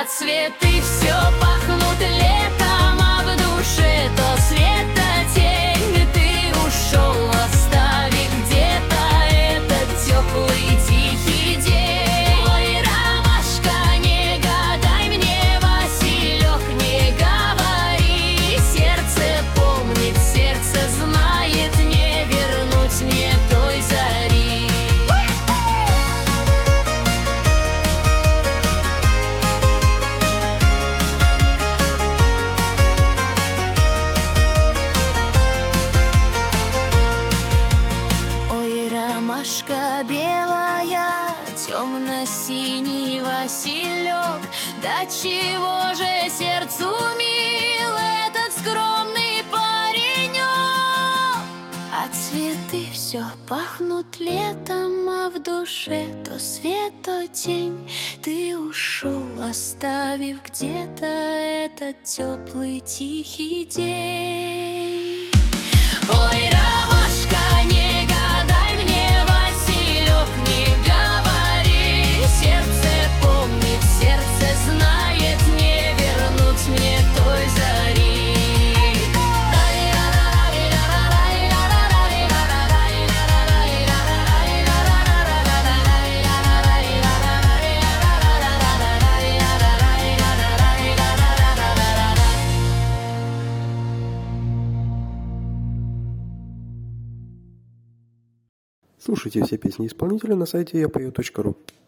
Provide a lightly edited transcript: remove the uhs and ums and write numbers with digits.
А цветы все пахнут летом, а в душе то свет, то тень. Ты ушел, оставив где-то этот теплый тихий день. Ой, ромашка, не гадай мне, Василек, не говори. Сердце помнит, сердце знает, не вернуть мне той зари. Ромашка белая, темно-синий Василек, да чего же сердцу мил этот скромный паренек? А цветы все пахнут летом, а в душе то свет, то тень. Ты ушел, оставив где-то этот теплый тихий день. Ой, ромашка, не гадай мне, Василек, не говори. Сердце помнит, сердце знает, не вернуть мне той зари. Слушайте все песни исполнителя на сайте yapою.ru.